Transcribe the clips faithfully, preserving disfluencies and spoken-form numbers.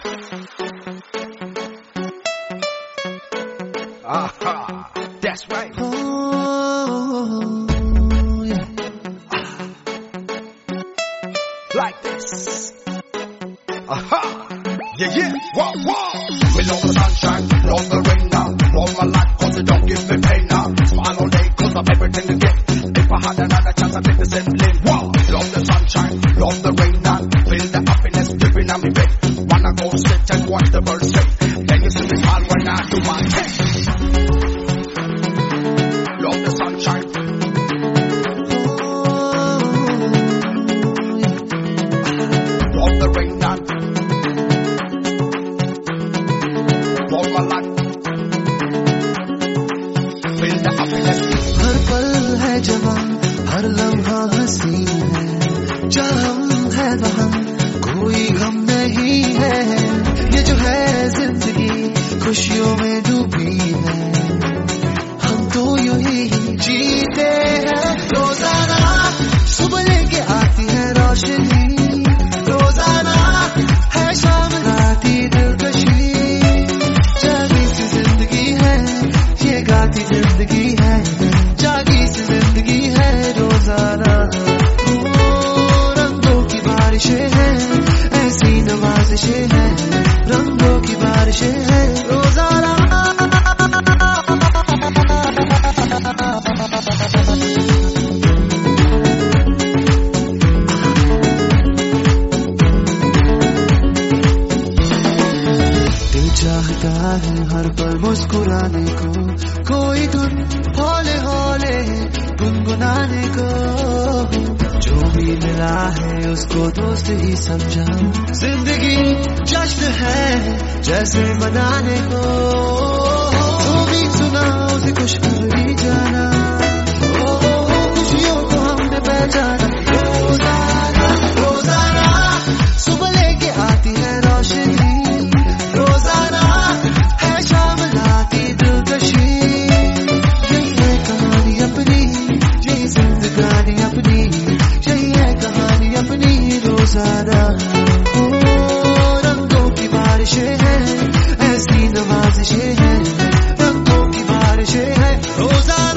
Aha, that's right. Oh, yeah. Like this. Aha, yeah, yeah, wow, wow. Me love the sunshine, love the rain now. Love my life cause it don't give me pain now. Smile all day cause of everything to get. If I had another chance I'd take the same lane. Wow, love the sunshine, love the rain now. Feel the happiness dripping on me bed. Wanna go sit and watch the birds sing. Then you see me smile when I do my thing. Love the sunshine. Love the rain now. Love my life. Feel the happiness. हर पल है जवान, हर लम्हा हंसी है, जहाँ हम है वहाँ कोई गम नहीं है। ये जो है जिंदगी खुशियों में डूबी है, हम तो यूं ही जीते हैं। रोजाना सुबह लेके आती है रोशनी, रोजाना है शाम राती दिलकशी। जागी सी जिंदगी है, ये गाती जिंदगी है, जागी सी जिंदगी है रोजाना। रंगों की बारिशें हैं, ऐसी नवाजिशें हैं, रंगों की बारिशें हैं रोजाना। दिल चाहता है हर पल मुस्कुराने को, कोई धुन हौले हौले गुनगुनाने को। जो भी मिला है उसको दोस्त ही समझा, जिंदगी जश्न है जैसे मनाने को। जो भी सुना उसे खुशखबरी जाना, ओ खुशियों को हमने पहचाना। रोजाना रोजाना सुबह लेके आती है रोशनी, रोजाना है शाम लाती दिलकशी। यही है कहानी अपनी, यही जिंदगानी अपनी, यही है कहानी अपनी रोजाना। ओ रंगों की बारिशें हैं, ऐसी नवाजिशें हैं, रंगों की बारिशें हैं रोजाना।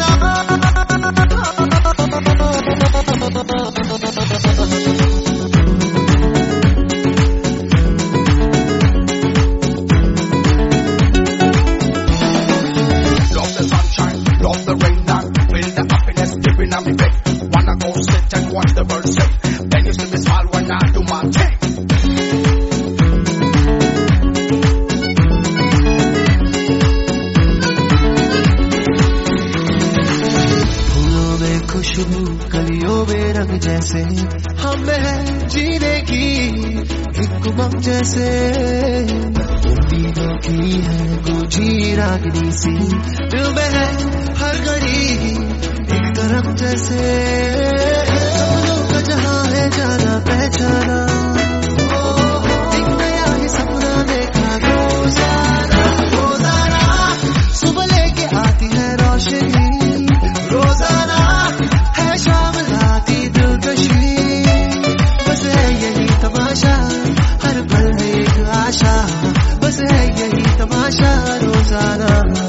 Love the sunshine, love the rain now. Feel the happiness dripping on me bed. Wanna go sit and watch the birds sing. Then you see me smile when I do my thing. फूलों में खुशबू, कलियों में रंग जैसे, हमें है जीने की एक उमंग जैसे। उम्मीदों की है गूंजी रागनी सी, दिल में है हर घड़ी एक तरफ जैसे। सपनों का जहां है जाना पहचाना, एक नया ही सपना देखा रोजाना। रोजाना सुबह लेके आती है रोशनी, रोजाना है शाम लाती दिलकशी। बस है यही तमाशा, हर पल है एक आशा, बस है यही तमाशा रोजाना।